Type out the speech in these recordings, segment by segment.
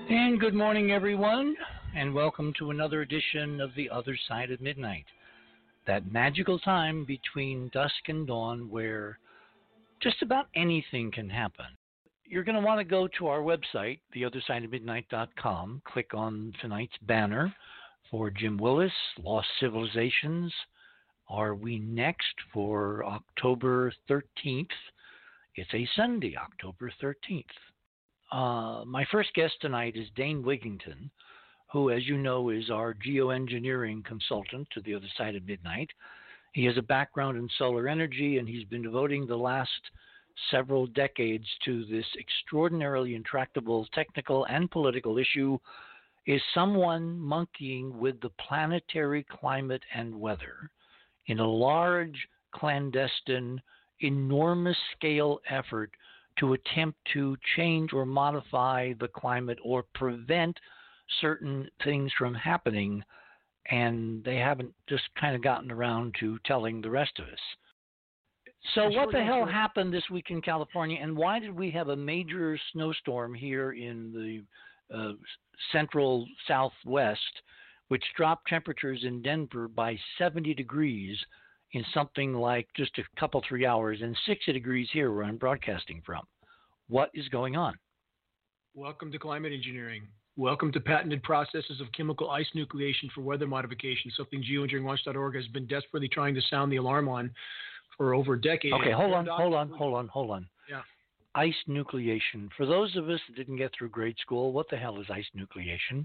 And good morning, everyone, and welcome to another edition of The Other Side of Midnight, that magical time between dusk and dawn where just about anything can happen. You're going to want to go to our website, theothersideofmidnight.com, click on tonight's banner for Jim Willis, Lost Civilizations, Are We Next for October 13th. It's a Sunday, October 13th. My first guest tonight is Dane Wigington, who, as you know, is our geoengineering consultant to The Other Side of Midnight. He has a background in solar energy, and he's been devoting the last several decades to this extraordinarily intractable technical and political issue: is someone monkeying with the planetary climate and weather in a large, clandestine, enormous-scale effort to attempt to change or modify the climate or prevent certain things from happening, and they haven't just kind of gotten around to telling the rest of us. So what the hell happened this week in California, and why did we have a major snowstorm here in the central southwest, which dropped temperatures in Denver by 70 degrees in something like just a couple, 3 hours, and 60 degrees here where I'm broadcasting from? What is going on? Welcome to climate engineering. Welcome to patented processes of chemical ice nucleation for weather modification, something geoengineeringwatch.org has been desperately trying to sound the alarm on for over a decade. Okay, hold on. Yeah. Ice nucleation. For those of us that didn't get through grade school, what the hell is ice nucleation?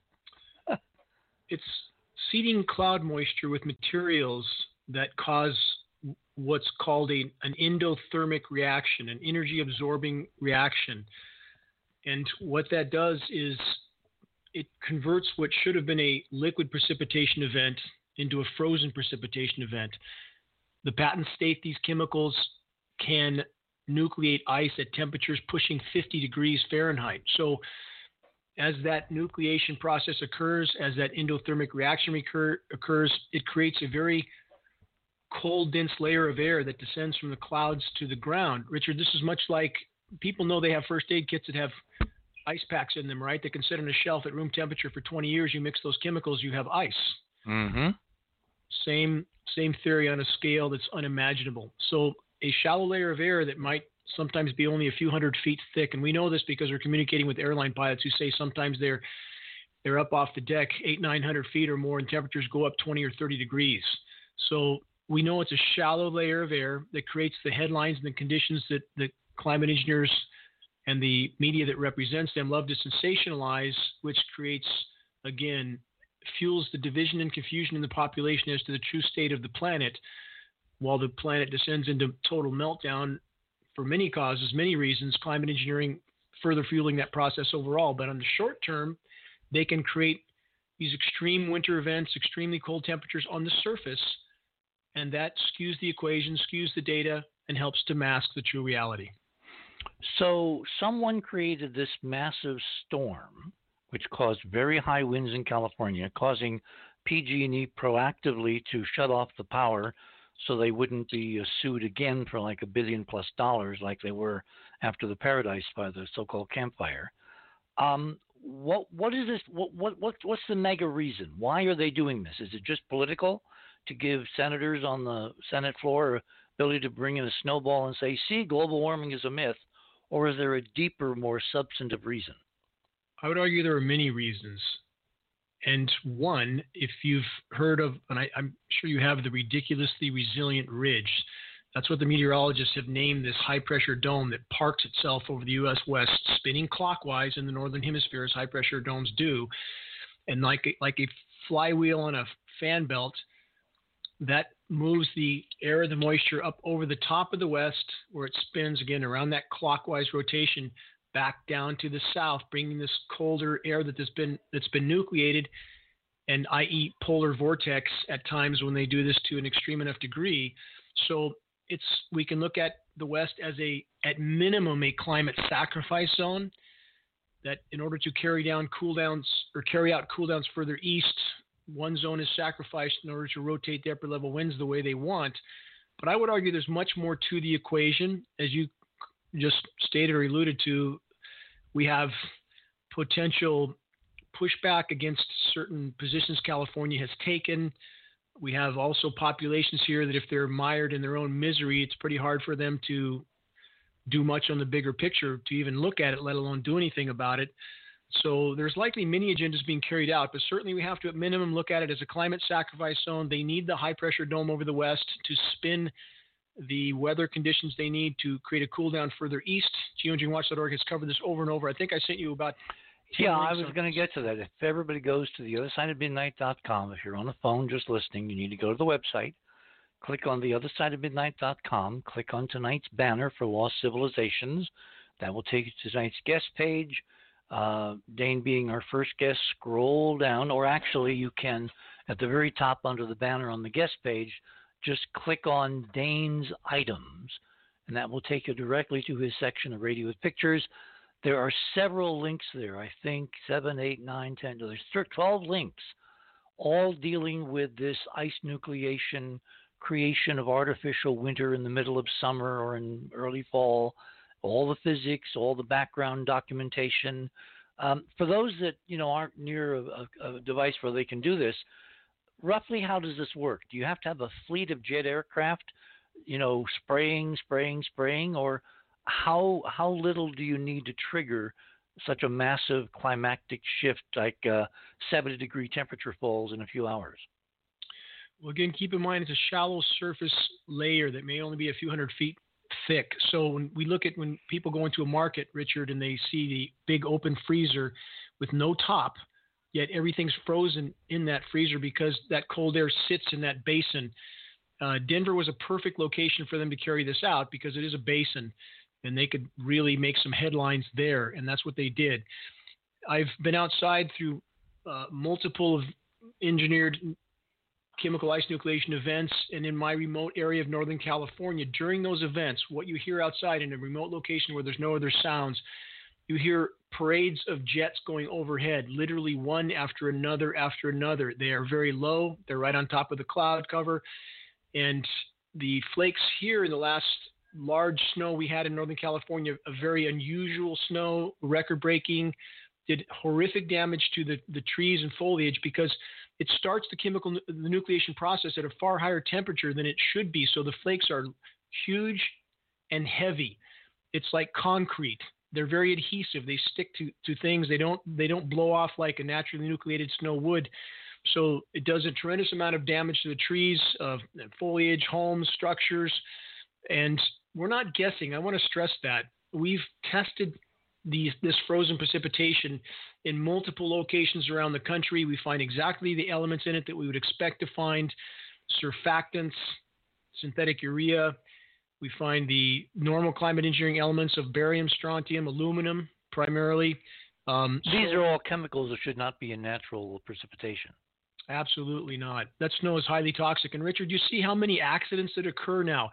It's seeding cloud moisture with materials that cause what's called an endothermic reaction, an energy-absorbing reaction. And what that does is it converts what should have been a liquid precipitation event into a frozen precipitation event. The patents state these chemicals can nucleate ice at temperatures pushing 50 degrees Fahrenheit. So as that nucleation process occurs, as that endothermic reaction occurs, it creates a very cold, dense layer of air that descends from the clouds to the ground. Richard, this is much like people know they have first aid kits that have ice packs in them, right? That can sit on a shelf at room temperature for 20 years. You mix those chemicals, you have ice. Mm-hmm. Same theory on a scale that's unimaginable. So a shallow layer of air that might sometimes be only a few hundred feet thick, and we know this because we're communicating with airline pilots who say sometimes they're up off the deck 800-900 feet or more, and temperatures go up 20 or 30 degrees. So we know it's a shallow layer of air that creates the headlines and the conditions that the climate engineers and the media that represents them love to sensationalize, which creates, again, fuels the division and confusion in the population as to the true state of the planet, while the planet descends into total meltdown for many causes, many reasons, climate engineering further fueling that process overall. But on the short term, they can create these extreme winter events, extremely cold temperatures on the surface, and that skews the equation, skews the data, and helps to mask the true reality. So someone created this massive storm, which caused very high winds in California, causing PG&E proactively to shut off the power so they wouldn't be sued again for like $1 billion+ like they were after the Paradise Fire, the so-called Camp Fire. What is this? What's the mega reason? Why are they doing this? Is it just political, to give senators on the Senate floor ability to bring in a snowball and say, see, global warming is a myth? Or is there a deeper, more substantive reason? I would argue there are many reasons. And one, if you've heard of, and I'm sure you have, the ridiculously resilient ridge. That's what the meteorologists have named this high-pressure dome that parks itself over the U.S. West, spinning clockwise in the northern hemisphere, as high-pressure domes do. And like a flywheel on a fan belt, that moves the air and the moisture up over the top of the west, where it spins again around that clockwise rotation back down to the south, bringing this colder air that's been nucleated, and i.e. polar vortex at times when they do this to an extreme enough degree. So we can look at the West as at minimum a climate sacrifice zone, that in order to carry out cool downs further east, one zone is sacrificed in order to rotate the upper level winds the way they want. But I would argue there's much more to the equation. As you just stated or alluded to, we have potential pushback against certain positions California has taken. We have also populations here that if they're mired in their own misery, it's pretty hard for them to do much on the bigger picture, to even look at it, let alone do anything about it. So there's likely many agendas being carried out, but certainly we have to at minimum look at it as a climate sacrifice zone. They need the high pressure dome over the west to spin the weather conditions they need to create a cool down further east. Geoengineeringwatch.org has covered this over and over. I think I sent you about 10 Yeah, I links was going to get to that. If everybody goes to theothersideofmidnight.com, if you're on the phone just listening, you need to go to the website, click on theothersideofmidnight.com, click on tonight's banner for Lost Civilizations. That will take you to tonight's guest page. Dane being our first guest, scroll down, or actually you can, at the very top under the banner on the guest page, just click on Dane's items, and that will take you directly to his section of Radio with Pictures. There are several links there, I think 7, 8, 9, 10, there's 12 links, all dealing with this ice nucleation, creation of artificial winter in the middle of summer or in early fall, all the physics, all the background documentation. For those that aren't near a device where they can do this, roughly how does this work? Do you have to have a fleet of jet aircraft, spraying, or how little do you need to trigger such a massive climactic shift like 70-degree temperature falls in a few hours? Well, again, keep in mind it's a shallow surface layer that may only be a few hundred feet thick. So when people go into a market, Richard, and they see the big open freezer with no top, yet everything's frozen in that freezer because that cold air sits in that basin. Denver was a perfect location for them to carry this out because it is a basin, and they could really make some headlines there, and that's what they did. I've been outside through multiple of engineered chemical ice nucleation events, and in my remote area of Northern California, during those events, what you hear outside in a remote location where there's no other sounds, you hear parades of jets going overhead, literally one after another after another. They are very low. They're right on top of the cloud cover. And the flakes here in the last large snow we had in Northern California, a very unusual snow, record-breaking, did horrific damage to the trees and foliage because it starts the nucleation process at a far higher temperature than it should be. So the flakes are huge and heavy. It's like concrete. They're very adhesive. They stick to things. They don't blow off like a naturally nucleated snow would. So it does a tremendous amount of damage to the trees, foliage, homes, structures. And we're not guessing. I want to stress that. We've tested this frozen precipitation in multiple locations around the country. We find exactly the elements in it that we would expect to find: surfactants, synthetic urea. We find the normal climate engineering elements of barium, strontium, aluminum primarily. These are all chemicals that should not be in natural precipitation. Absolutely not. That snow is highly toxic. And Richard, you see how many accidents that occur now.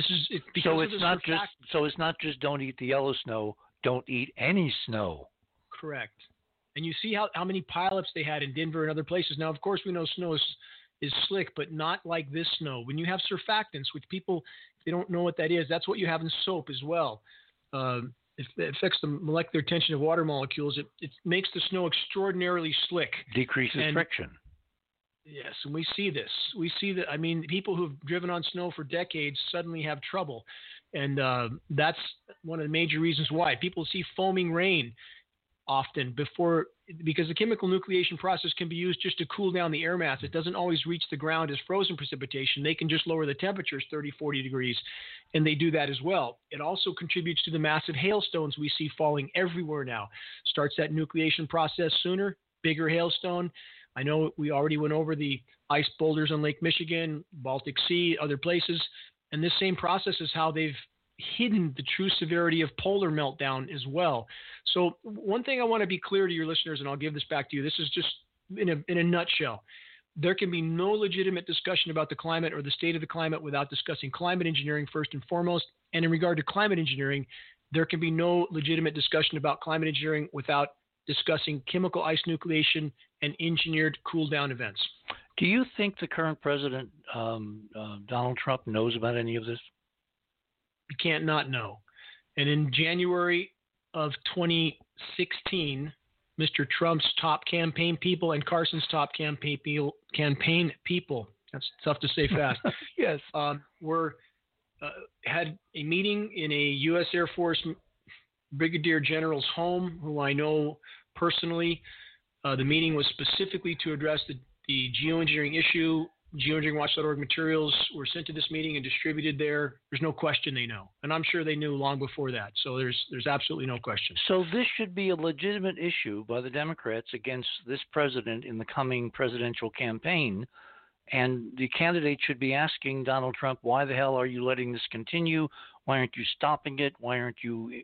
So it's not just don't eat the yellow snow, don't eat any snow. Correct. And you see how many pileups they had in Denver and other places. Now, of course, we know snow is slick, but not like this snow. When you have surfactants, which people, if they don't know what that is, that's what you have in soap as well. It affects the molecular tension of water molecules. It makes the snow extraordinarily slick. Decreases friction. Yes, and we see this. We see that. I mean, people who've driven on snow for decades suddenly have trouble. And that's one of the major reasons why. People see foaming rain often because the chemical nucleation process can be used just to cool down the air mass. It doesn't always reach the ground as frozen precipitation. They can just lower the temperatures 30, 40 degrees, and they do that as well. It also contributes to the massive hailstones we see falling everywhere now. Starts that nucleation process sooner, bigger hailstone. I know we already went over the ice boulders on Lake Michigan, Baltic Sea, other places, and this same process is how they've hidden the true severity of polar meltdown as well. So one thing I want to be clear to your listeners, and I'll give this back to you, this is just in a nutshell. There can be no legitimate discussion about the climate or the state of the climate without discussing climate engineering first and foremost. And in regard to climate engineering, there can be no legitimate discussion about climate engineering without discussing chemical ice nucleation and engineered cool down events. Do you think the current president, Donald Trump, knows about any of this? You can't not know. And in January of 2016, Mr. Trump's top campaign people and Carson's top campaign people. That's tough to say fast. Yes. Had a meeting in a U.S. Air Force Brigadier General's home, who I know personally. The meeting was specifically to address the geoengineering issue. Geoengineeringwatch.org materials were sent to this meeting and distributed there. There's no question they know. And I'm sure they knew long before that. So there's absolutely no question. So this should be a legitimate issue by the Democrats against this president in the coming presidential campaign. And the candidates should be asking Donald Trump, why the hell are you letting this continue? Why aren't you stopping it? Why aren't you,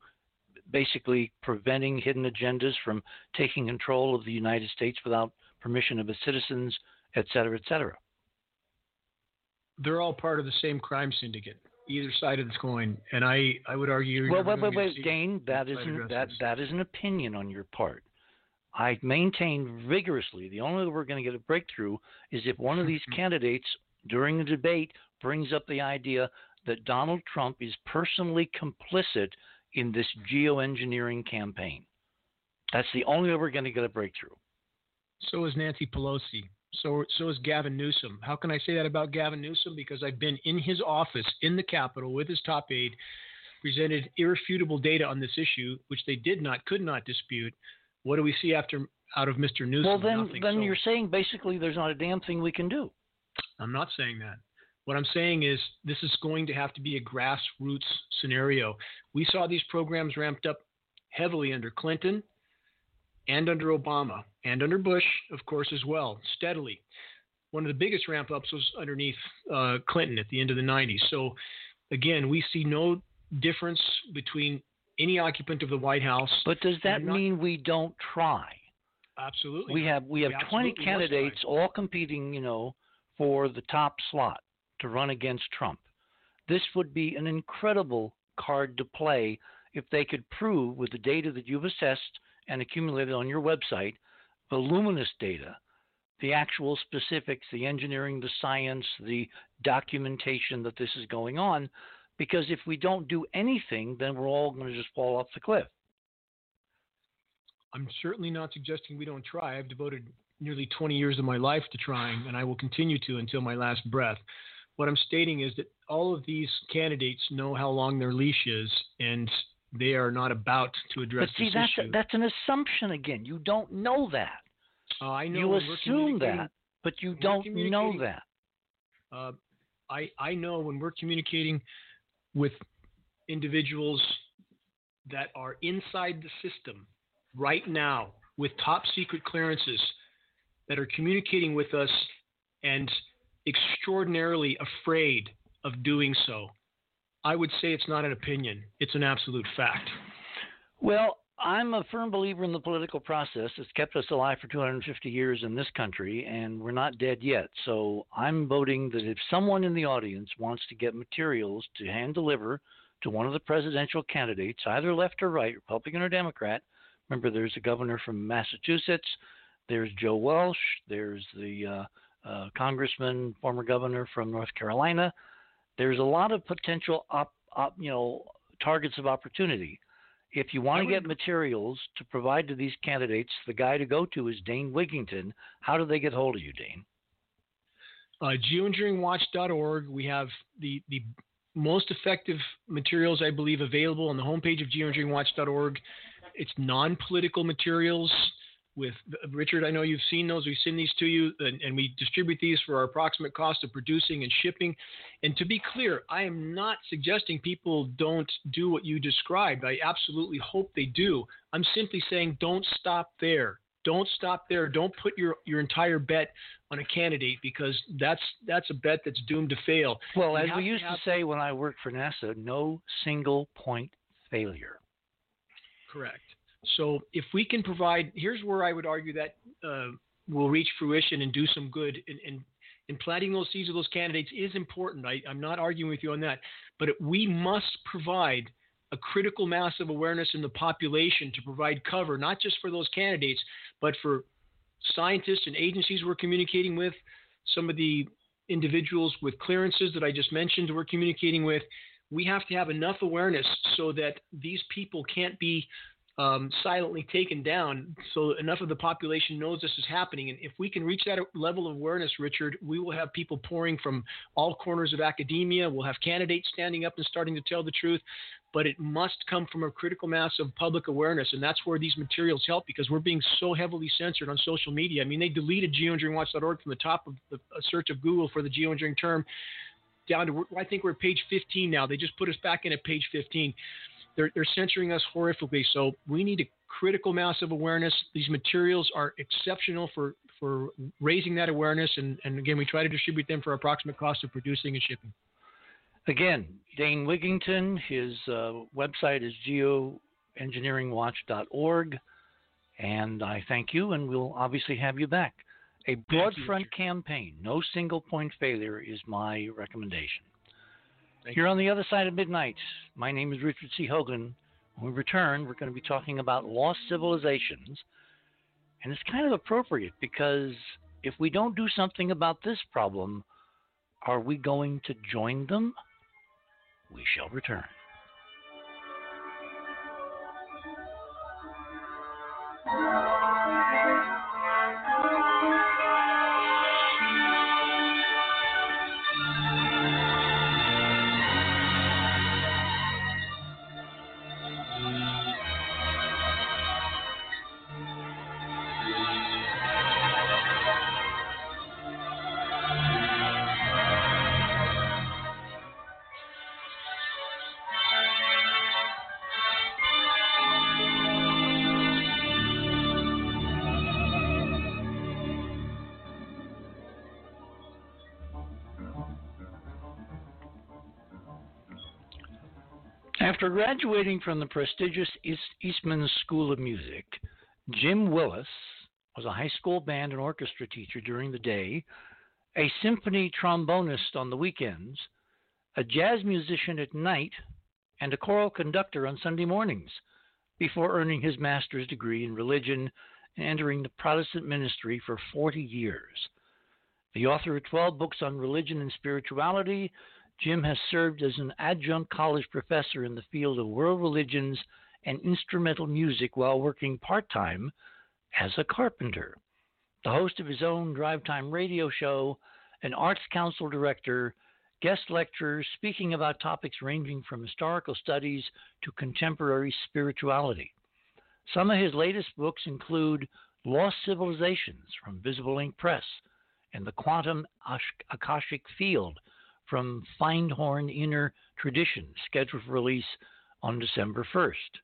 basically preventing hidden agendas from taking control of the United States without permission of its citizens, et cetera, et cetera? They're all part of the same crime syndicate, either side of the coin. And I would argue. Well, wait, Dane, that is an opinion on your part. I maintain vigorously the only way we're going to get a breakthrough is if one of these candidates during the debate brings up the idea that Donald Trump is personally complicit in this geoengineering campaign. That's the only way we're going to get a breakthrough. So is Nancy Pelosi. So is Gavin Newsom. How can I say that about Gavin Newsom? Because I've been in his office in the Capitol with his top aide, presented irrefutable data on this issue, which they could not dispute. What do we see out of Mr. Newsom? Well, then Nothing. You're saying basically there's not a damn thing we can do. I'm not saying that. What I'm saying is this is going to have to be a grassroots scenario. We saw these programs ramped up heavily under Clinton and under Obama and under Bush, of course, as well, steadily. One of the biggest ramp-ups was underneath Clinton at the end of the 90s. So, again, we see no difference between any occupant of the White House. But does that mean we don't try? Absolutely. We have 20 candidates all competing, for the top slot to run against Trump. This would be an incredible card to play if they could prove with the data that you've assessed and accumulated on your website, voluminous data, the actual specifics, the engineering, the science, the documentation that this is going on. Because if we don't do anything, then we're all going to just fall off the cliff. I'm certainly not suggesting we don't try. I've devoted nearly 20 years of my life to trying, and I will continue to until my last breath. What I'm stating is that all of these candidates know how long their leash is, and they are not about to address this issue. But see, that's an assumption again. You don't know that. I know. You assume that, but you don't know that. I know when we're communicating with individuals that are inside the system right now with top secret clearances that are communicating with us and extraordinarily afraid of doing so. I would say it's not an opinion. It's an absolute fact. Well, I'm a firm believer in the political process. It's kept us alive for 250 years in this country, and we're not dead yet. So I'm voting that if someone in the audience wants to get materials to hand deliver to one of the presidential candidates, either left or right, Republican or Democrat, remember there's a governor from Massachusetts, there's Joe Walsh, there's the congressman, former governor from North Carolina. There's a lot of potential targets of opportunity. If you want to get materials to provide to these candidates, the guy to go to is Dane Wigington. How do they get hold of you, Dane? Geoengineeringwatch.org. We have the most effective materials, I believe, available on the homepage of geoengineeringwatch.org. It's non-political materials. With Richard, I know you've seen those. We send these to you, and we distribute these for our approximate cost of producing and shipping. And to be clear, I am not suggesting people don't do what you described. I absolutely hope they do. I'm simply saying don't stop there. Don't stop there. Don't put your entire bet on a candidate, because that's a bet that's doomed to fail. Well, as we used to say when I worked for NASA, no single point failure. Correct. So if we can provide, here's where I would argue that will reach fruition and do some good. And planting those seeds of those candidates is important. I'm not arguing with you on that. But we must provide a critical mass of awareness in the population to provide cover, not just for those candidates, but for scientists and agencies we're communicating with, some of the individuals with clearances that I just mentioned we're communicating with. We have to have enough awareness so that these people can't be silently taken down, so enough of the population knows this is happening. And if we can reach that level of awareness, Richard, we will have people pouring from all corners of academia. We'll have candidates standing up and starting to tell the truth. But it must come from a critical mass of public awareness, and that's where these materials help, because we're being so heavily censored on social media. I mean, they deleted geoengineeringwatch.org from the top of the search of Google for the geoengineering term down to, I think we're at page 15 now. They just put us back in at page 15. They're censoring us horrifically. So we need a critical mass of awareness. These materials are exceptional for raising that awareness. And again, we try to distribute them for approximate cost of producing and shipping. Again, Dane Wigington, his website is geoengineeringwatch.org. And I thank you, and we'll obviously have you back. A broad front campaign, no single point failure is my recommendation. Here on the other side of midnight, my name is Richard C. Hoagland. When we return, we're going to be talking about lost civilizations. And it's kind of appropriate, because if we don't do something about this problem, are we going to join them? We shall return. After graduating from the prestigious Eastman School of Music, Jim Willis was a high school band and orchestra teacher during the day, a symphony trombonist on the weekends, a jazz musician at night, and a choral conductor on Sunday mornings, before earning his master's degree in religion and entering the Protestant ministry for 40 years. The author of 12 books on religion and spirituality, Jim has served as an adjunct college professor in the field of world religions and instrumental music while working part-time as a carpenter. The host of his own drive time radio show, an arts council director, guest lecturer speaking about topics ranging from historical studies to contemporary spirituality. Some of his latest books include Lost Civilizations from Visible Ink Press and The Quantum Akashic Field from Findhorn Inner Tradition, scheduled for release on December 1st.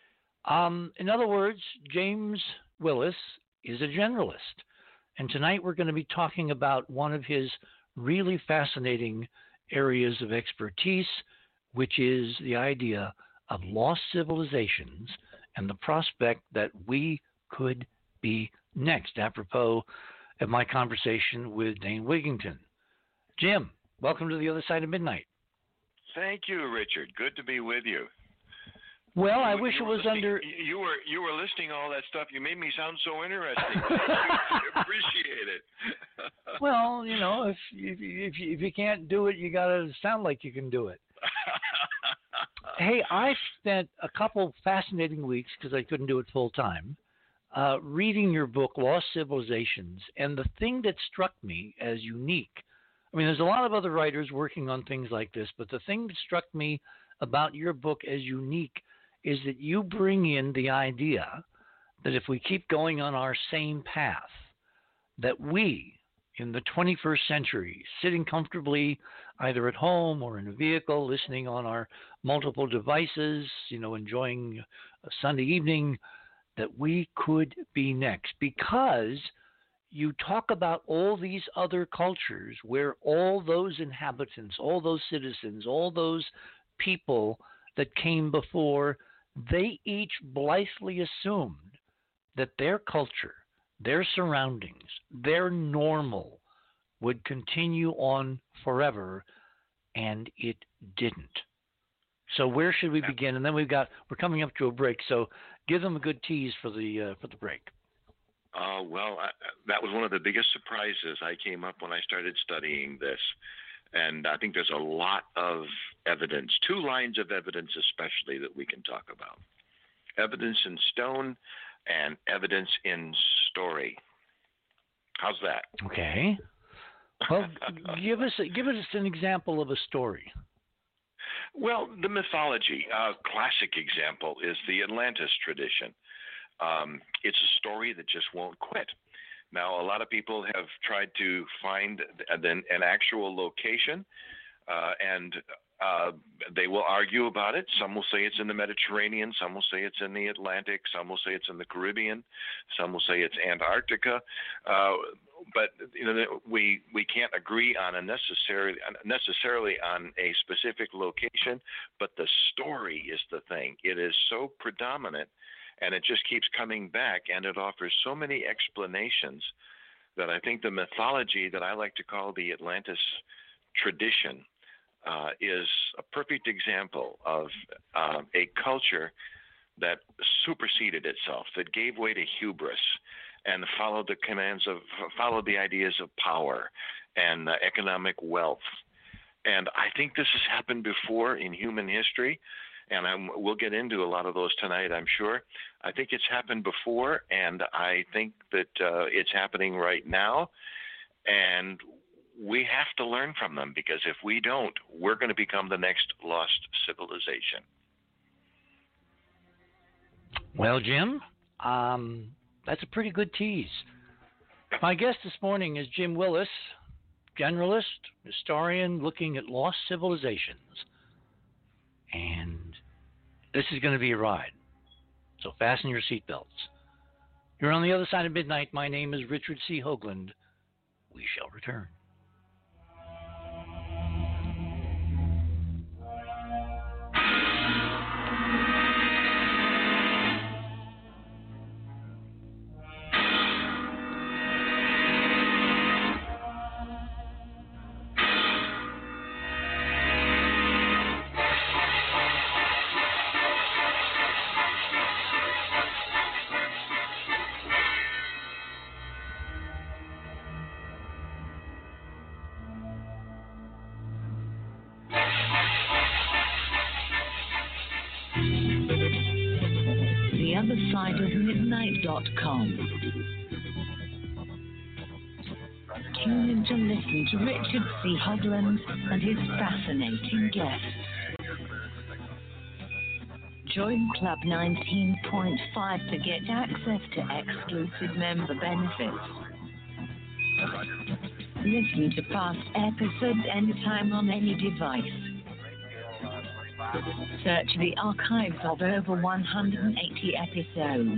In other words, James Willis is a generalist. And tonight we're going to be talking about one of his really fascinating areas of expertise, which is the idea of lost civilizations and the prospect that we could be next, apropos of my conversation with Dane Wigington. Jim, welcome to the other side of midnight. Thank you, Richard. Good to be with you. Well, I wish it was under. You were listing all that stuff. You made me sound so interesting. Appreciate it. Well, you know, if you can't do it, you got to sound like you can do it. Hey, I spent a couple fascinating weeks, because I couldn't do it full time, reading your book, Lost Civilizations, and the thing that struck me as unique. I mean, there's a lot of other writers working on things like this, but the thing that struck me about your book as unique is that you bring in the idea that if we keep going on our same path, that we, in the 21st century, sitting comfortably either at home or in a vehicle, listening on our multiple devices, you know, enjoying a Sunday evening, that we could be next. Because you talk about all these other cultures where all those inhabitants, all those citizens, all those people that came before, they each blithely assumed that their culture, their surroundings, their normal would continue on forever, and it didn't. So where should we begin? And then we're coming up to a break, so give them a good tease for the break. Well, that was one of the biggest surprises I came up when I started studying this. And I think there's a lot of evidence, 2 lines of evidence especially, that we can talk about. evidence in stone and evidence in story. How's that? Okay. Well, give us an example of a story. Well, the mythology, classic example is the Atlantis tradition. It's a story that just won't quit. Now, a lot of people have tried to find an actual location, and they will argue about it. Some will say it's in the Mediterranean. Some will say it's in the Atlantic. Some will say it's in the Caribbean. Some will say it's Antarctica. But we can't agree on necessarily on a specific location. But the story is the thing. It is so predominant, and it just keeps coming back, and it offers so many explanations that I think the mythology that I like to call the Atlantis tradition is a perfect example of a culture that superseded itself, that gave way to hubris, and followed the ideas of power and economic wealth. And I think this has happened before in human history, and we'll get into a lot of those tonight, I'm sure. I think it's happened before, and I think that it's happening right now. And we have to learn from them, because if we don't, we're going to become the next lost civilization. Well, Jim, that's a pretty good tease. My guest this morning is Jim Willis, generalist, historian looking at lost civilizations. And this is going to be a ride. So fasten your seatbelts. You're on the other side of midnight. My name is Richard C. Hoagland. We shall return. TheOtherSideOfMidnight.com. Tune in to listen to Richard C. Hoagland and his fascinating guests. Join Club 19.5 to get access to exclusive member benefits. Listen to past episodes anytime on any device. Search the archives of over 180 episodes.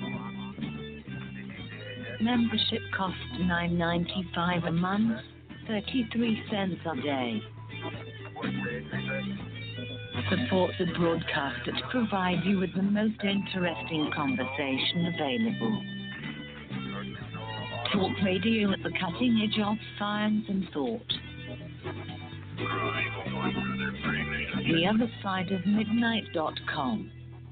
Membership costs $9.95 a month, 33 cents a day. Support the broadcasters to provide you with the most interesting conversation available. Talk radio at the cutting edge of science and thought. TheOtherSideOfMidnight.com.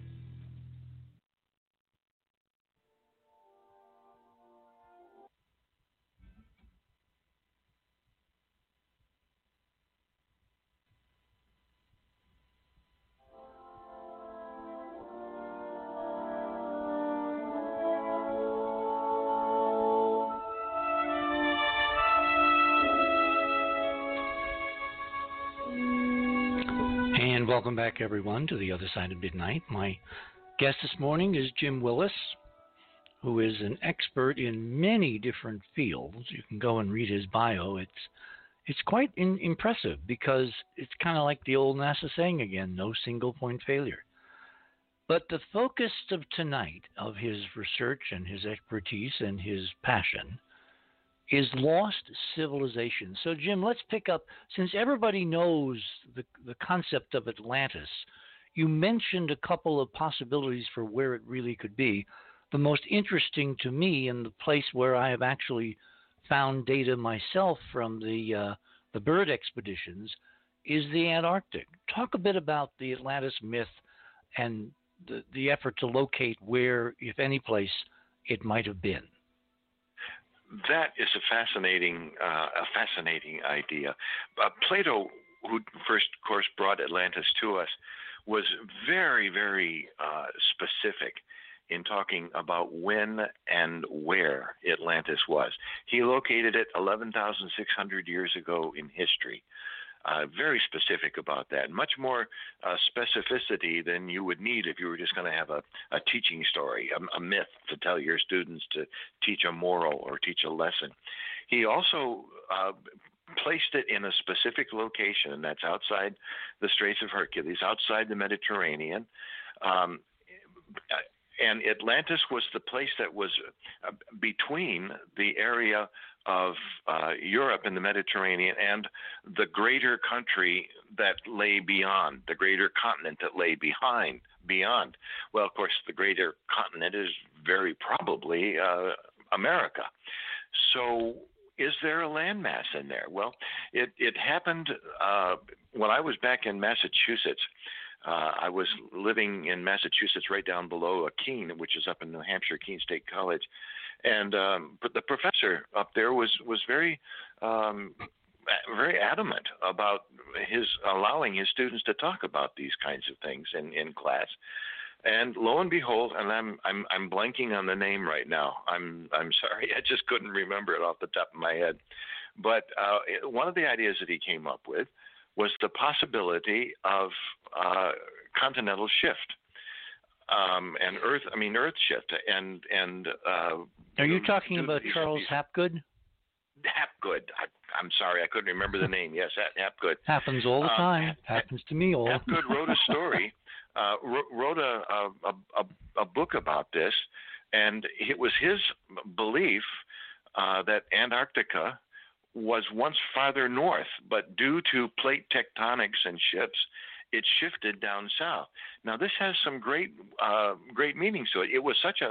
Welcome back, everyone, to The Other Side of Midnight. My guest this morning is Jim Willis, who is an expert in many different fields. You can go and read his bio. It's quite impressive, because it's kind of like the old NASA saying again, no single point failure. But the focus of tonight, of his research and his expertise and his passion, is lost civilization. So, Jim, let's pick up, since everybody knows the concept of Atlantis, you mentioned a couple of possibilities for where it really could be. The most interesting to me, and the place where I have actually found data myself from the bird expeditions, is the Antarctic. Talk a bit about the Atlantis myth and the effort to locate where, if any place, it might have been. That is a fascinating idea. Plato, who first, of course, brought Atlantis to us, was very, very specific in talking about when and where Atlantis was. He located it 11,600 years ago in history. Very specific about that. Much more specificity than you would need if you were just going to have a teaching story, a myth to tell your students to teach a moral or teach a lesson. He also placed it in a specific location, and that's outside the Straits of Hercules, outside the Mediterranean. And Atlantis was the place that was between the area of Europe and the Mediterranean and the greater country that lay beyond, the greater continent that lay beyond. Well, of course, the greater continent is very probably America. So is there a landmass in there? Well, it happened when I was back in Massachusetts. I was living in Massachusetts right down below Keene, which is up in New Hampshire, Keene State College. And but the professor up there was very very adamant about his allowing his students to talk about these kinds of things in class. And lo and behold, and I'm blanking on the name right now. I'm sorry, I just couldn't remember it off the top of my head. But one of the ideas that he came up with was the possibility of continental shift and Earth shift. And are you talking about Charles Hapgood? Hapgood. I'm sorry, I couldn't remember the name. Yes, Hapgood. Happens all the time. Happens to me all. Hapgood wrote a story, wrote a book about this, and it was his belief that Antarctica was once farther north, but due to plate tectonics and shifts, it shifted down south. Now, this has some great meanings to it. It was such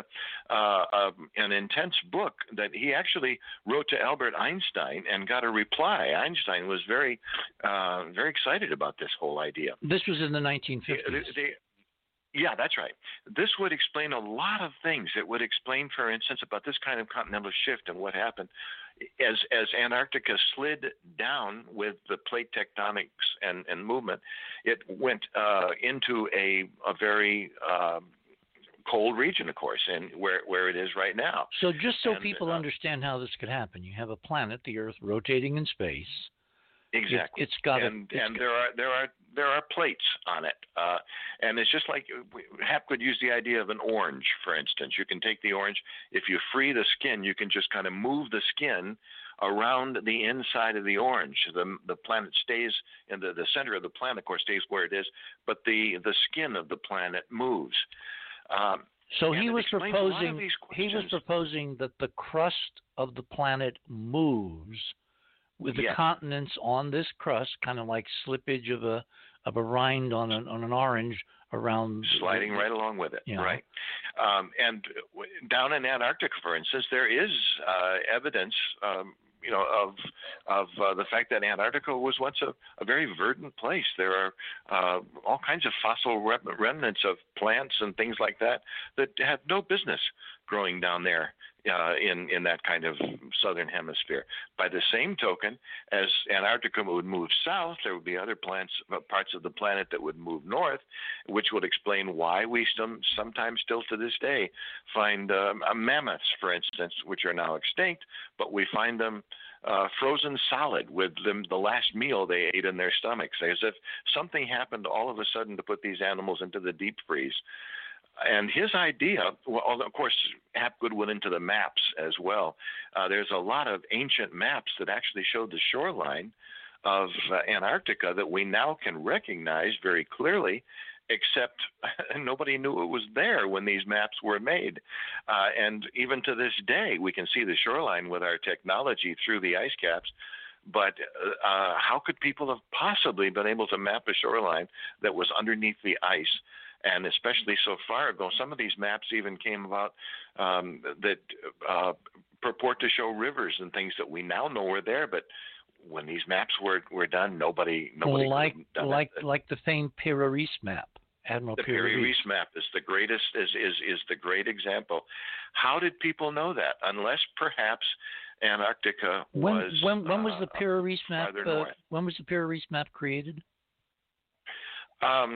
an intense book that he actually wrote to Albert Einstein and got a reply. Einstein was very excited about this whole idea. This was in the 1950s. Yeah, that's right. This would explain a lot of things. It would explain, for instance, about this kind of continental shift and what happened as Antarctica slid down with the plate tectonics and movement. It went into a very cold region, of course, and where it is right now. So just so people understand how this could happen, you have a planet, the Earth, rotating in space. Exactly. It's got there are plates on it, and it's just like Hapgood used the idea of an orange, for instance. You can take the orange. If you free the skin, you can just kind of move the skin around the inside of the orange. The planet stays in the center of the planet, of course, stays where it is, but the skin of the planet moves. So he was proposing that the crust of the planet moves with the continents on this crust, kind of like slippage of a rind on an orange around, sliding right along with it, right? And down in Antarctica, for instance, there is evidence, of the fact that Antarctica was once a very verdant place. There are all kinds of fossil remnants of plants and things like that have no business growing down there in that kind of southern hemisphere. By the same token, as Antarctica would move south, there would be other parts of the planet that would move north, which would explain why we sometimes still to this day find mammoths, for instance, which are now extinct, but we find them frozen solid with the last meal they ate in their stomachs, as if something happened all of a sudden to put these animals into the deep freeze. And his idea, well, of course, Hapgood went into the maps as well. There's a lot of ancient maps that actually showed the shoreline of Antarctica that we now can recognize very clearly, except nobody knew it was there when these maps were made. And even to this day, we can see the shoreline with our technology through the ice caps. But how could people have possibly been able to map a shoreline that was underneath the ice? And especially so far ago, some of these maps even came about that purport to show rivers and things that we now know are there. But when these maps were done, nobody like the famed Piri Reis map. Admiral Piri Reis map is the greatest, is the great example. How did people know that? Unless perhaps Antarctica was. When was the Piri Reis map? When was the Piri Reis map created?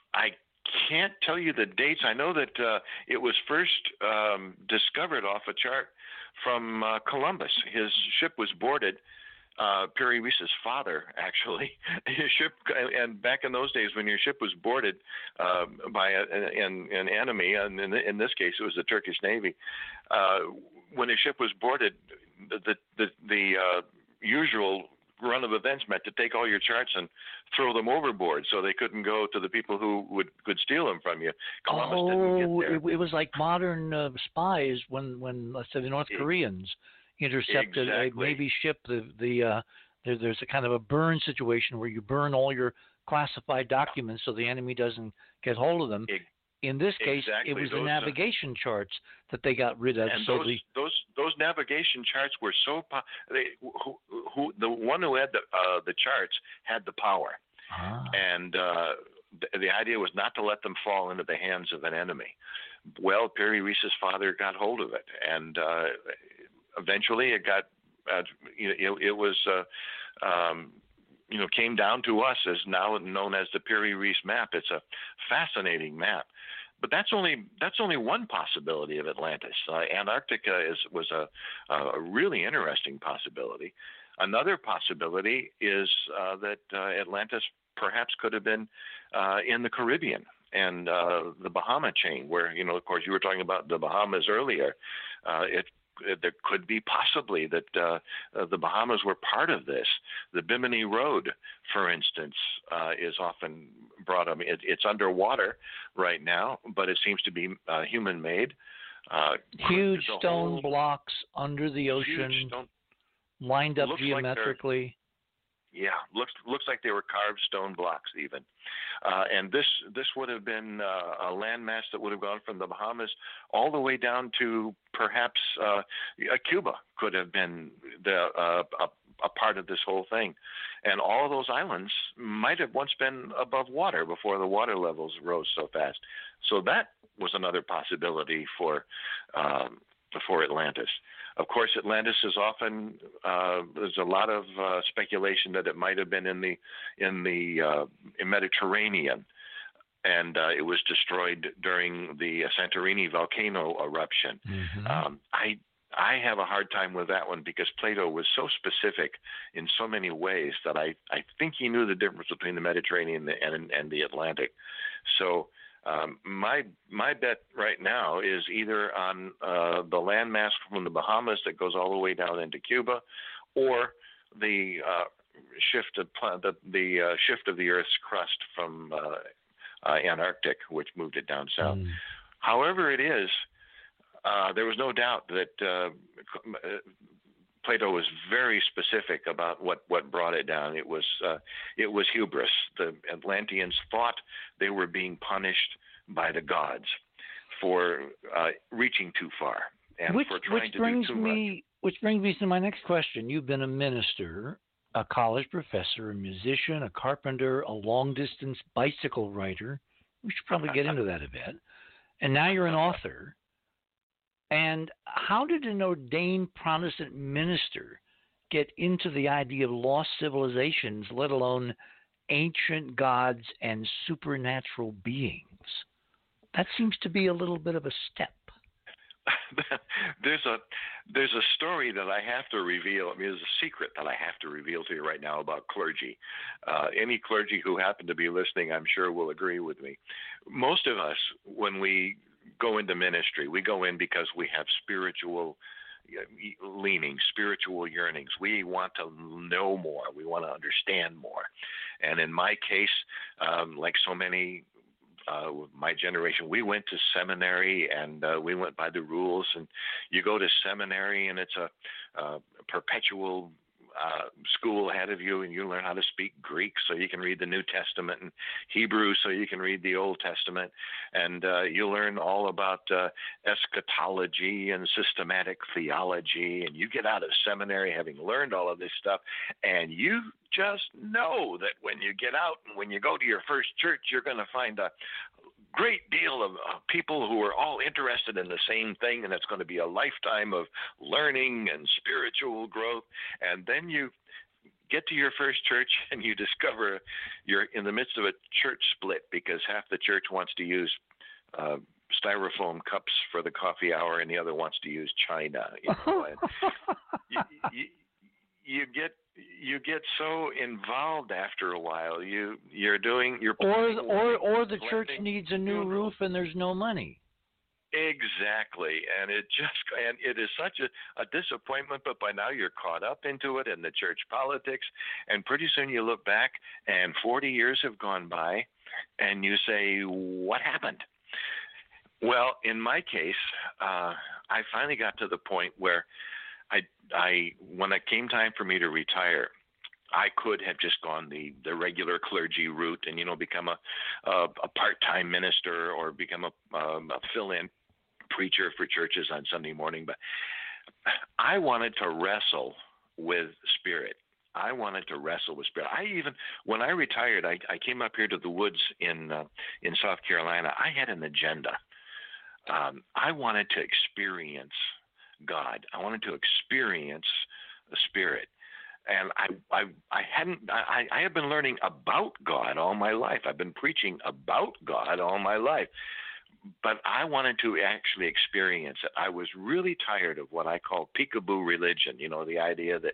I can't tell you the dates. I know that it was first discovered off a chart from Columbus. His ship was boarded. Piri Reis's father, actually, his ship, and back in those days when your ship was boarded by an enemy, and in this case it was the Turkish Navy, when his ship was boarded, the usual run of events meant to take all your charts and throw them overboard so they couldn't go to the people who could steal them from you. Columbus didn't get there. It was like modern spies when let's say the North Koreans intercepted a Navy ship. There's a kind of a burn situation where you burn all your classified documents so the enemy doesn't get hold of them. In this case, it was the navigation charts that they got rid of. And so those navigation charts were so the one who had the charts had the power, and the idea was not to let them fall into the hands of an enemy. Well, Piri Reis's father got hold of it, and eventually it got it was came down to us as now known as the Piri Reis map. It's a fascinating map. But that's only one possibility of Atlantis. Antarctica was a really interesting possibility. Another possibility is that Atlantis perhaps could have been in the Caribbean and the Bahama chain, where of course, you were talking about the Bahamas earlier. There could be possibly that the Bahamas were part of this. The Bimini Road, for instance, is often brought up. It's underwater right now, but it seems to be human-made. Huge stone blocks under the ocean, lined up geometrically. Looks like they were carved stone blocks even. And this would have been a landmass that would have gone from the Bahamas all the way down to perhaps Cuba could have been a part of this whole thing. And all of those islands might have once been above water before the water levels rose so fast. So that was another possibility for Atlantis. Of course, Atlantis is often there's a lot of speculation that it might have been in the Mediterranean, and it was destroyed during the Santorini volcano eruption. Mm-hmm. I have a hard time with that one because Plato was so specific in so many ways that I think he knew the difference between the Mediterranean and the Atlantic. So my bet right now is either on the landmass from the Bahamas that goes all the way down into Cuba, or the shift of the Earth's crust from Antarctic, which moved it down south. However it is, there was no doubt that Plato was very specific about what brought it down. It was hubris. The Atlanteans thought they were being punished by the gods for reaching too far and for trying to do too much. Which brings me to my next question. You've been a minister, a college professor, a musician, a carpenter, a long-distance bicycle rider. We should probably get into that a bit. And now you're an author. And how did an ordained Protestant minister get into the idea of lost civilizations, let alone ancient gods and supernatural beings? That seems to be a little bit of a step. There's a story that I have to reveal. I mean, there's a secret that I have to reveal to you right now about clergy. Any clergy who happen to be listening, I'm sure, will agree with me. Most of us, when we go into ministry, we go in because we have spiritual leanings, spiritual yearnings. We want to know more. We want to understand more. And in my case, like so many my generation, we went to seminary and we went by the rules. And you go to seminary and it's a perpetual school ahead of you, and you learn how to speak Greek so you can read the New Testament, and Hebrew so you can read the Old Testament, and you learn all about eschatology and systematic theology, and you get out of seminary having learned all of this stuff, and you just know that when you get out and when you go to your first church, you're going to find a great deal of people who are all interested in the same thing, and it's going to be a lifetime of learning and spiritual growth. And then you get to your first church and you discover you're in the midst of a church split because half the church wants to use styrofoam cups for the coffee hour and the other wants to use china. You get so involved after a while. You're or the church needs a new roof and there's no money. Exactly, and it is such a disappointment. But by now you're caught up into it and the church politics, and pretty soon you look back and 40 years have gone by, and you say, "What happened?" Well, in my case, I finally got to the point where when it came time for me to retire, I could have just gone the regular clergy route and become a part-time minister or become a fill-in preacher for churches on Sunday morning, but I wanted to wrestle with spirit. When I retired, I came up here to the woods in South Carolina. I had an agenda. I wanted to experience God. I wanted to experience the Spirit. And I have been learning about God all my life. I've been preaching about God all my life. But I wanted to actually experience it. I was really tired of what I call peekaboo religion. The idea that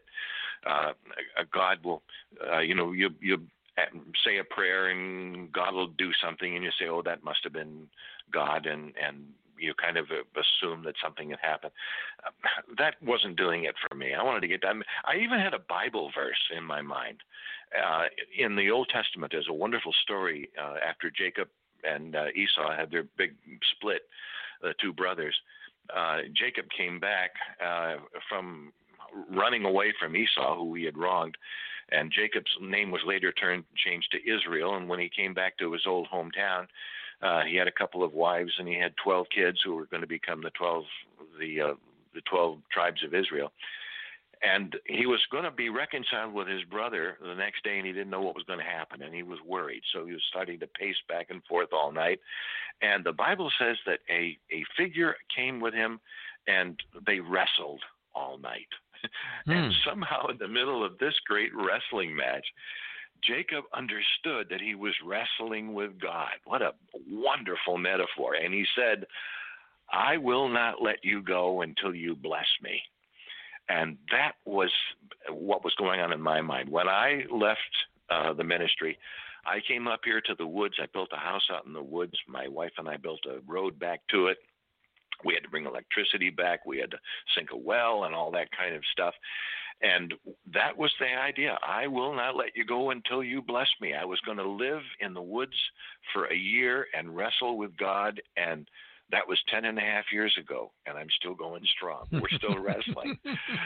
God will, you say a prayer and God will do something, and you say, "Oh, that must have been God," and you kind of assume that something had happened. That wasn't doing it for me. I wanted to get done. I even had a Bible verse in my mind. In the Old Testament, there's a wonderful story after Jacob and Esau had their big split, the two brothers. Jacob came back from running away from Esau, who he had wronged, and Jacob's name was later changed to Israel. And when he came back to his old hometown, he had a couple of wives, and he had 12 kids who were going to become the 12 tribes of Israel. And he was going to be reconciled with his brother the next day, and he didn't know what was going to happen, and he was worried. So he was starting to pace back and forth all night. And the Bible says that a figure came with him, and they wrestled all night. And somehow in the middle of this great wrestling match, Jacob understood that he was wrestling with God. What a wonderful metaphor. And he said, "I will not let you go until you bless me." And that was what was going on in my mind. When I left the ministry, I came up here to the woods. I built a house out in the woods. My wife and I built a road back to it. We had to bring electricity back. We had to sink a well and all that kind of stuff. And that was the idea. I will not let you go until you bless me. I was going to live in the woods for a year and wrestle with God, and that was 10 and a half years ago, and I'm still going strong. We're still wrestling.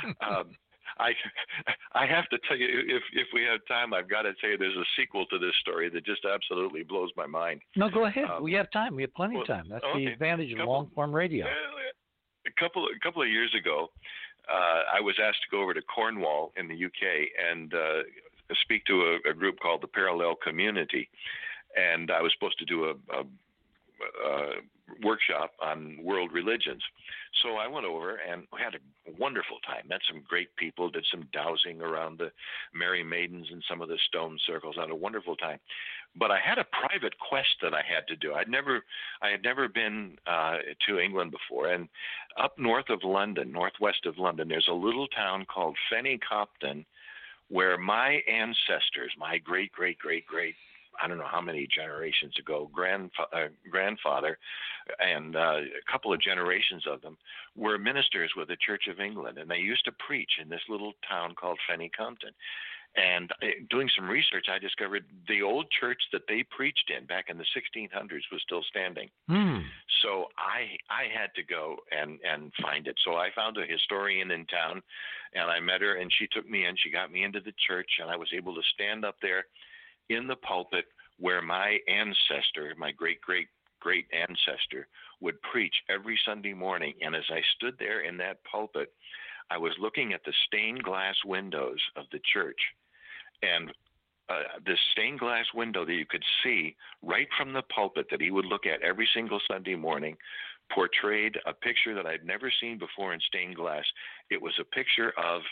I have to tell you, if we have time, I've got to tell you there's a sequel to this story that just absolutely blows my mind. No, go ahead. We have time. We have plenty of time. That's the advantage of long-form radio. A couple of years ago, I was asked to go over to Cornwall in the UK and speak to a group called the Parallel Community, and I was supposed to do a workshop on world religions. So I went over and we had a wonderful time. Met some great people, did some dowsing around the Mary Maidens and some of the stone circles. I had a wonderful time. But I had a private quest that I had to do. I had never been to England before. And up north of London, northwest of London, there's a little town called Fenny Compton where my ancestors, my great, I don't know how many generations ago, grandfather and a couple of generations of them were ministers with the Church of England, and they used to preach in this little town called Fenny Compton. And doing some research, I discovered the old church that they preached in back in the 1600s was still standing. So I had to go and find it. So I found a historian in town, and I met her, and she took me in. She got me into the church, and I was able to stand up there in the pulpit where my ancestor, my great ancestor, would preach every Sunday morning. And as I stood there in that pulpit, I was looking at the stained glass windows of the church. And this stained glass window that you could see right from the pulpit that he would look at every single Sunday morning portrayed a picture that I'd never seen before in stained glass. It was a picture of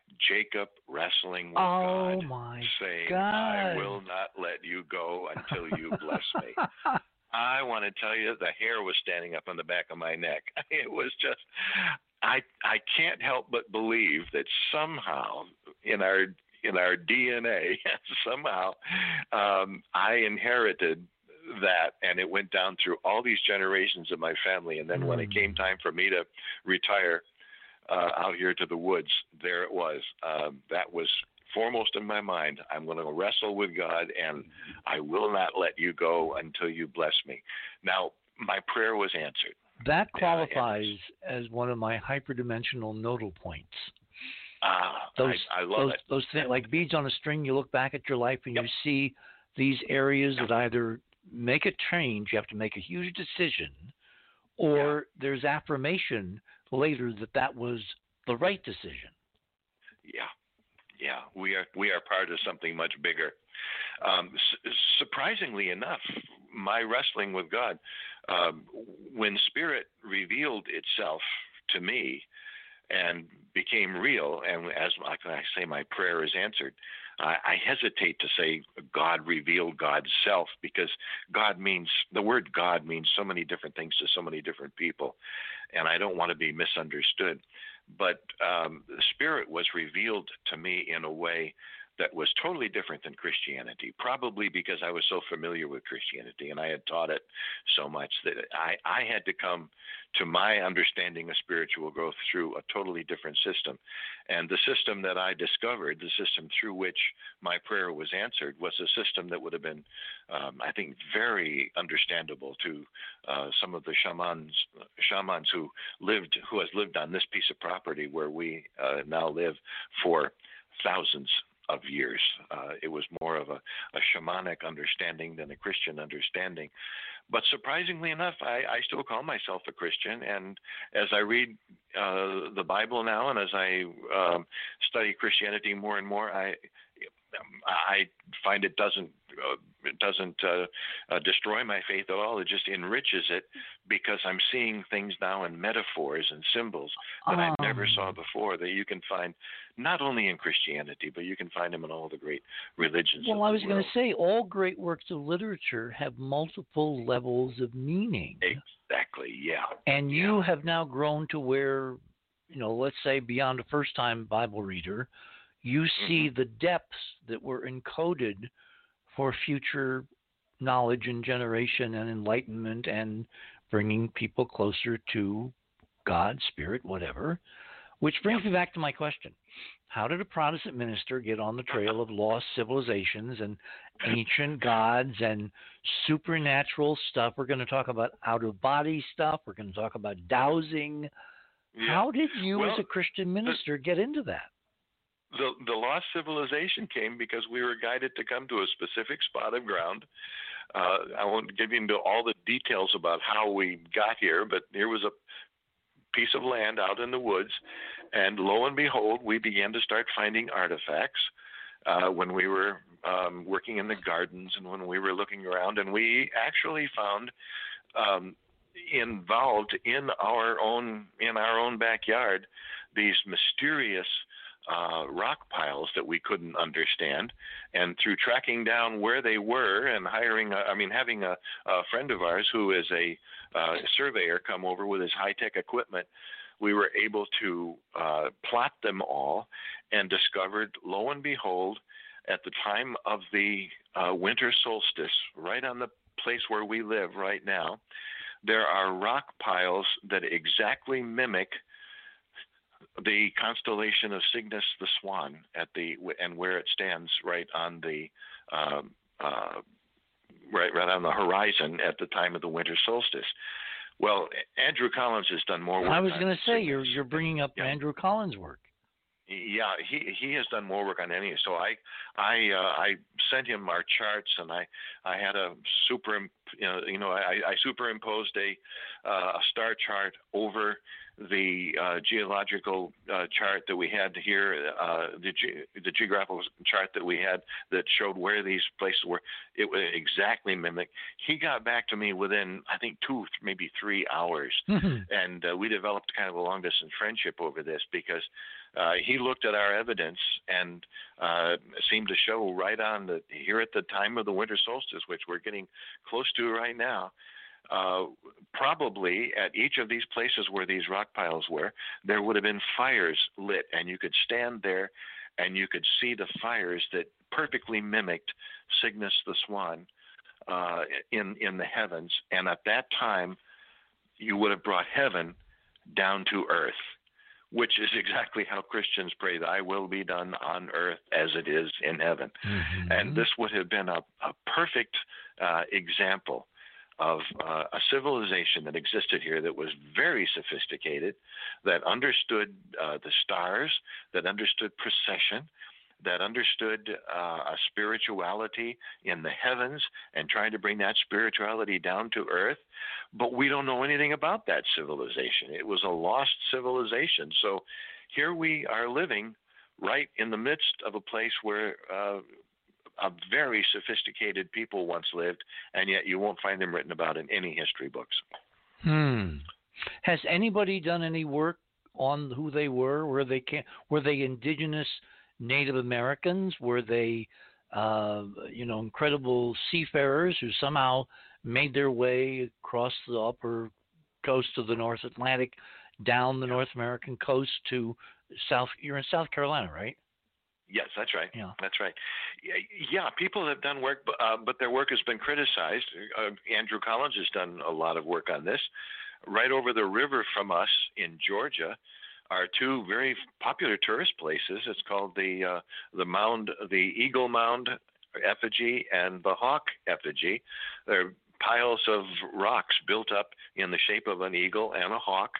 Jacob wrestling with Oh God, my saying, God. I will not let you go until you bless me. I want to tell you, the hair was standing up on the back of my neck. It was just, I can't help but believe that somehow in our DNA, somehow I inherited that, and it went down through all these generations of my family. And then when it came time for me to retire out here to the woods, there it was. That was foremost in my mind. I'm going to wrestle with God, and I will not let you go until you bless me. Now, my prayer was answered. That qualifies as one of my hyperdimensional nodal points. I love it. Those things, like beads on a string, you look back at your life and you see these areas that either make a change, you have to make a huge decision, or there's affirmation later that was the right decision. Yeah, we are part of something much bigger. Surprisingly enough, my wrestling with God, when Spirit revealed itself to me and became real, and as I say, my prayer is answered. I hesitate to say God revealed God's self, because the word God means so many different things to so many different people, and I don't want to be misunderstood. But the Spirit was revealed to me in a way that was totally different than Christianity, probably because I was so familiar with Christianity and I had taught it so much that I had to come to my understanding of spiritual growth through a totally different system. And the system that I discovered, the system through which my prayer was answered, was a system that would have been, I think, very understandable to some of the shamans who has lived on this piece of property where we now live for thousands of years. It was more of a shamanic understanding than a Christian understanding. But surprisingly enough, I still call myself a Christian. And as I read the Bible now, and as I study Christianity more and more, I find it doesn't destroy my faith at all. It just enriches it, because I'm seeing things now in metaphors and symbols that I never saw before, that you can find not only in Christianity, but you can find them in all the great religions. Well, I was going to say, all great works of literature have multiple levels of meaning. Exactly, yeah. And you have now grown to where, let's say beyond a first-time Bible reader, you see the depths that were encoded for future knowledge and generation and enlightenment and bringing people closer to God, Spirit, whatever. Which brings me back to my question. How did a Protestant minister get on the trail of lost civilizations and ancient gods and supernatural stuff? We're going to talk about out-of-body stuff. We're going to talk about dowsing. Yeah. How did you, as a Christian minister, get into that? The lost civilization came because we were guided to come to a specific spot of ground. I won't give you into all the details about how we got here, but here was a piece of land out in the woods, and lo and behold, we began to start finding artifacts when we were working in the gardens and when we were looking around, and we actually found involved in our own backyard these mysterious rock piles that we couldn't understand. And through tracking down where they were and having a friend of ours who is a surveyor come over with his high-tech equipment, we were able to plot them all and discovered, lo and behold, at the time of the winter solstice, right on the place where we live right now, there are rock piles that exactly mimic the constellation of Cygnus the Swan and where it stands right on the right on the horizon at the time of the winter solstice. Well, Andrew Collins has done more work. I was going to say you're bringing up Andrew Collins' work. Yeah, he has done more work on any. So I sent him our charts, and I had I superimposed a star chart over the geological chart that we had here, the geographical chart that we had that showed where these places were, it was exactly mimicked. He got back to me within, I think, 2, maybe 3 hours, and we developed kind of a long-distance friendship over this because he looked at our evidence and seemed to show right on that here at the time of the winter solstice, which we're getting close to right now, probably at each of these places where these rock piles were, there would have been fires lit, and you could stand there and you could see the fires that perfectly mimicked Cygnus the Swan in the heavens. And at that time, you would have brought heaven down to earth, which is exactly how Christians pray, thy will be done on earth as it is in heaven. And this would have been a perfect example of a civilization that existed here that was very sophisticated, that understood the stars, that understood precession, that understood a spirituality in the heavens and trying to bring that spirituality down to earth. But we don't know anything about that civilization. It was a lost civilization. So here we are living right in the midst of a place where a very sophisticated people once lived, and yet you won't find them written about in any history books. Has anybody done any work on who they were? Were they indigenous Native Americans? Were they, incredible seafarers who somehow made their way across the upper coast of the North Atlantic, down the North American coast to South? You're in South Carolina, right? Yes, that's right. Yeah. That's right. Yeah, people have done work, but their work has been criticized. Andrew Collins has done a lot of work on this. Right over the river from us in Georgia are two very popular tourist places. It's called the Mound, the Eagle Mound effigy and the Hawk effigy. They're piles of rocks built up in the shape of an eagle and a hawk.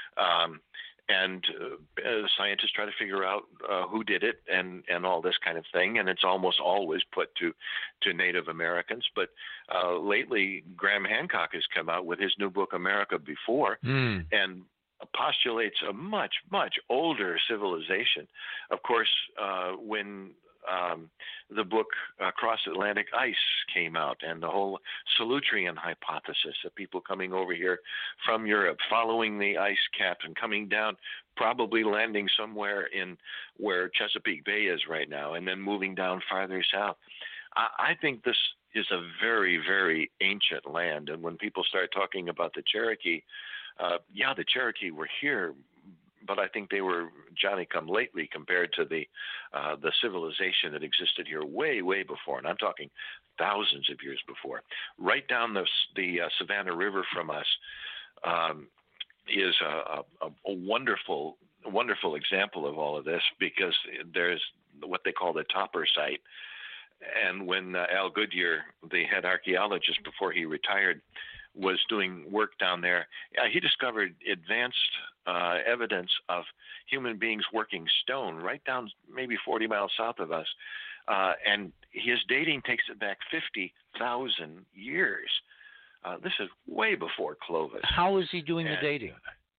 And scientists try to figure out who did it and all this kind of thing. And it's almost always put to Native Americans. But lately, Graham Hancock has come out with his new book, America Before, and postulates a much, much older civilization. Of course, when the book Cross Atlantic Ice came out, and the whole Solutrean hypothesis of people coming over here from Europe, following the ice cap and coming down, probably landing somewhere in where Chesapeake Bay is right now, and then moving down farther south. I think this is a very, very ancient land. And when people start talking about the Cherokee, the Cherokee were here, but I think they were Johnny-come-lately compared to the civilization that existed here way, way before. And I'm talking thousands of years before. Right down the Savannah River from us is a wonderful, wonderful example of all of this, because there's what they call the Topper site. And when Al Goodyear, the head archaeologist before he retired, was doing work down there, he discovered advanced evidence of human beings working stone right down maybe 40 miles south of us. And his dating takes it back 50,000 years. This is way before Clovis. How is he doing the dating?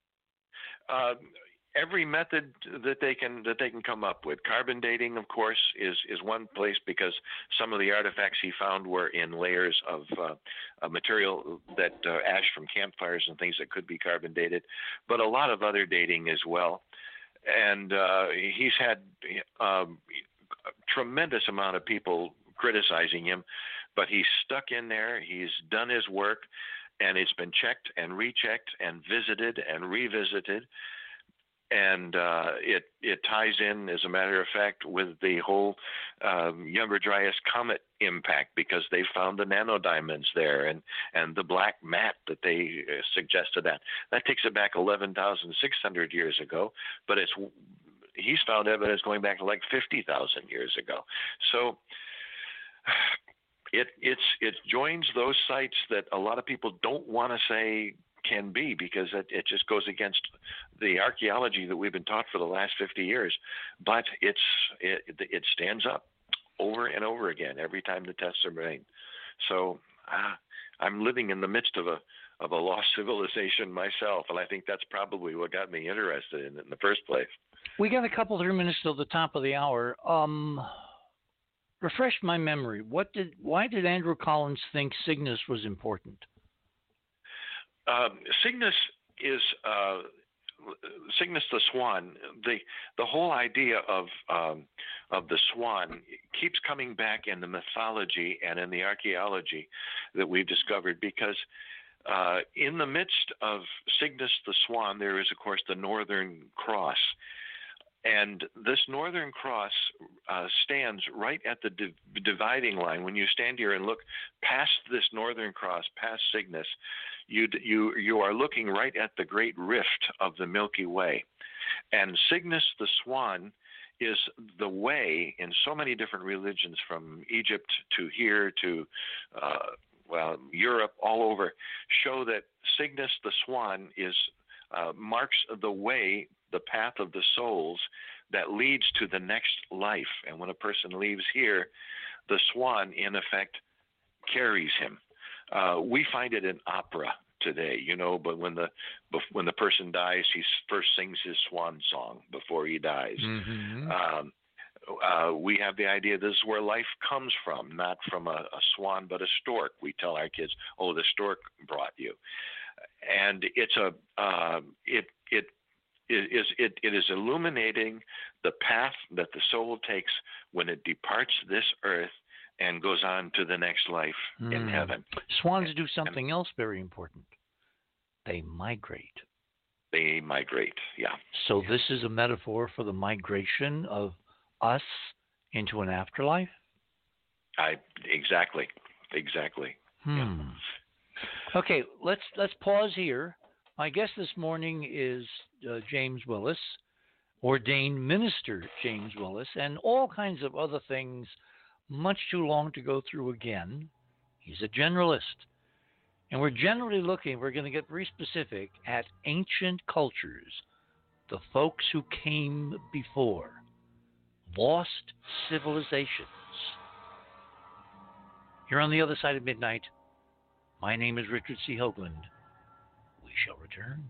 Every method that they can come up with. Carbon dating, of course, is one place, because some of the artifacts he found were in layers of material that ash from campfires and things that could be carbon dated, but a lot of other dating as well. And he's had a tremendous amount of people criticizing him, but he's stuck in there. He's done his work, and it's been checked and rechecked and visited and revisited. And it ties in, as a matter of fact, with the whole Younger Dryas comet impact, because they found the nanodiamonds there and the black mat that they suggested that takes it back 11,600 years ago. But he's found evidence going back to like 50,000 years ago. So it joins those sites that a lot of people don't want to say can be, because it just goes against the archaeology that we've been taught for the last 50 years. But it stands up over and over again every time the tests are made. So I'm living in the midst of a lost civilization myself, and I think that's probably what got me interested in it in the first place. We got a couple 3 minutes till the top of the hour. Refresh my memory. Why did Andrew Collins think Cygnus was important? Cygnus is Cygnus the Swan. The whole idea of the swan keeps coming back in the mythology and in the archaeology that we've discovered, because in the midst of Cygnus the Swan, there is, of course, the Northern Cross. And this Northern Cross stands right at the dividing line. When you stand here and look past this Northern Cross, past Cygnus, you are looking right at the great rift of the Milky Way. And Cygnus the Swan is the way in so many different religions, from Egypt to here to Europe, all over, show that Cygnus the Swan marks the way, the path of the souls that leads to the next life. And when a person leaves here, the swan, in effect, carries him. We find it in opera today, but when the person dies, he first sings his swan song before he dies. Mm-hmm. We have the idea this is where life comes from, not from a swan, but a stork. We tell our kids, "Oh, the stork brought you," and it's it is illuminating the path that the soul takes when it departs this earth and goes on to the next life in heaven. Swans do something else very important. They migrate. They migrate, yeah. So this is a metaphor for the migration of us into an afterlife? Exactly. Yeah. Okay, let's pause here. My guest this morning is James Willis, ordained minister James Willis, and all kinds of other things much too long to go through again. He's a generalist. And we're generally looking, we're going to get very specific, at ancient cultures, the folks who came before, lost civilizations. Here on the other side of midnight, my name is Richard C. Hoagland. We shall return.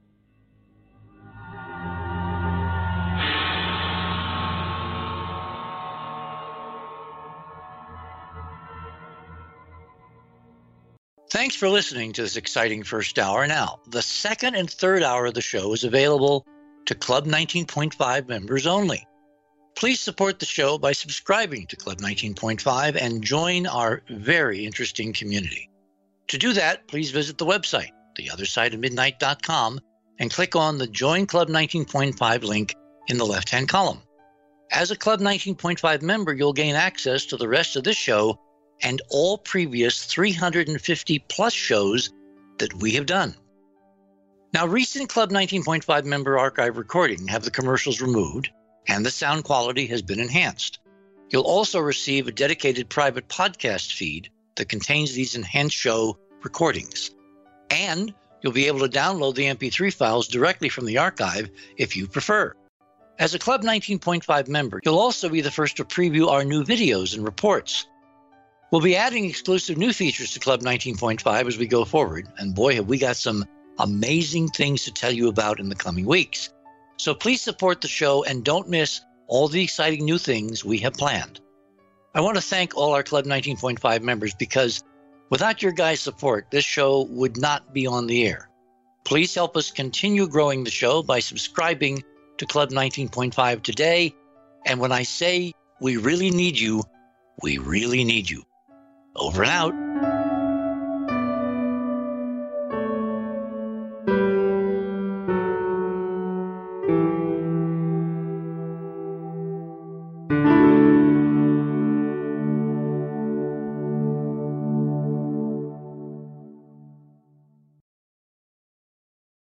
Thanks for listening to this exciting first hour. Now, the second and third hour of the show is available to Club 19.5 members only. Please support the show by subscribing to Club 19.5 and join our very interesting community. To do that, please visit the website, theothersideofmidnight.com, and click on the Join Club 19.5 link in the left-hand column. As a Club 19.5 member, you'll gain access to the rest of this show and all previous 350-plus shows that we have done. Now, recent Club 19.5 member archive recordings have the commercials removed, and the sound quality has been enhanced. You'll also receive a dedicated private podcast feed that contains these enhanced show recordings. And you'll be able to download the MP3 files directly from the archive if you prefer. As a Club 19.5 member, you'll also be the first to preview our new videos and reports. We'll be adding exclusive new features to Club 19.5 as we go forward, and boy, have we got some amazing things to tell you about in the coming weeks. So please support the show and don't miss all the exciting new things we have planned. I want to thank all our Club 19.5 members because without your guys' support, this show would not be on the air. Please help us continue growing the show by subscribing to Club 19.5 today. And when I say we really need you, we really need you. Over and out.